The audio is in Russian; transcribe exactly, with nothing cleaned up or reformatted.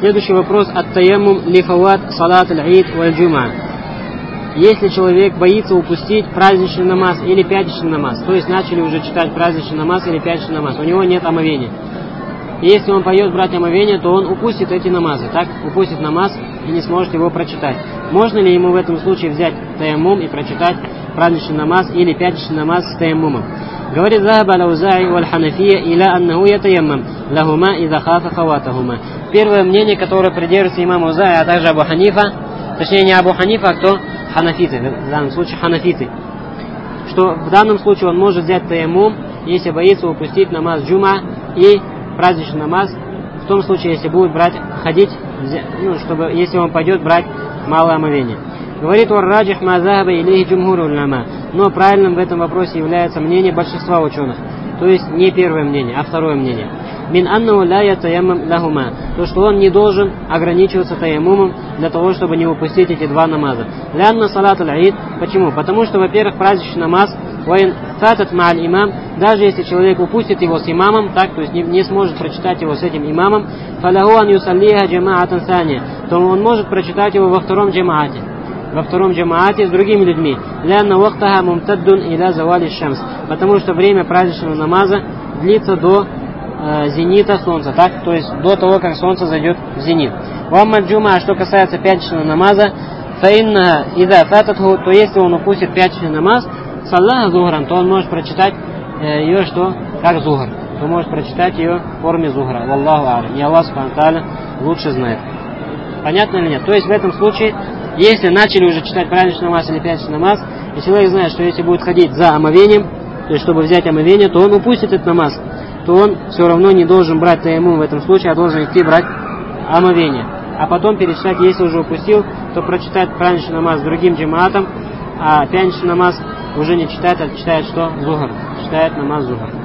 Следующий вопрос. Ат-таяммум лифават салат аль-ид валь-джума. Если человек боится упустить праздничный намаз или пятничный намаз, то есть начали уже читать праздничный намаз или пятничный намаз, у него нет омовения. И если он пойдет брать омовение, то он упустит эти намазы, так? Упустит намаз и не сможет его прочитать. Можно ли ему в этом случае взять таяммум и прочитать праздничный намаз или пятничный намаз с таяммумом? Говорит Захаба аль-Аузаи валь-Ханафия иля аннаху ятаяммам лахума иза хафа фаватахума. Первое мнение, которое придерживается имам Аузаи, а также Абу Ханифа, точнее не Абу Ханифа, а кто? Ханафиты, в данном случае ханафиты, что в данном случае он может взять таяммум, если боится упустить намаз джума и праздничный намаз, в том случае, если будет брать, ходить, ну, чтобы, если он пойдет брать малое омовение. Говорит вар-раджих ма захаба илейхи джумхуру уляма, но правильным в этом вопросе является мнение большинства ученых, то есть не первое мнение, а второе мнение. Мин аннаху ла ятаяммам лахума, то что он не должен ограничиваться таяммумом для того, чтобы не упустить эти два намаза. Лянна салат аль-ид, почему? Потому что, во-первых, праздничный намаз, вайн фатат ма'аль имам, даже если человек упустит его с имамом, так, то есть не, не сможет прочитать его с этим имамом, фалаху ан юсаллиха джамаатан сания, то он может прочитать его во втором джамаате. Во втором джамаате с другими людьми. Лянна вахтаха мумтаддун иля завали шамс, потому что время праздничного намаза длится до э, зенита солнца, так, то есть до того, как солнце зайдет в зенит. Вамма джума, что касается пятничного намаза, фаинна ида фататху, то если он упустит пятничный намаз, саллаха зухран, то он может прочитать э, ее что, как зухр, то может прочитать ее в форме зухра. Валлаху алям. И Аллах субхану тааля лучше знает. Понятно или нет? То есть в этом случае, если начали уже читать праздничный намаз или пятничный намаз, и человек знает, что если будет ходить за омовением, то есть чтобы взять омовение, то он упустит этот намаз, то он все равно не должен брать таяммум в этом случае, а должен идти брать омовение. А потом перечитать, если уже упустил, то прочитать праздничный намаз с другим джамаатом, а пятничный намаз уже не читает, а читает что? Зухр. Читает намаз зухр.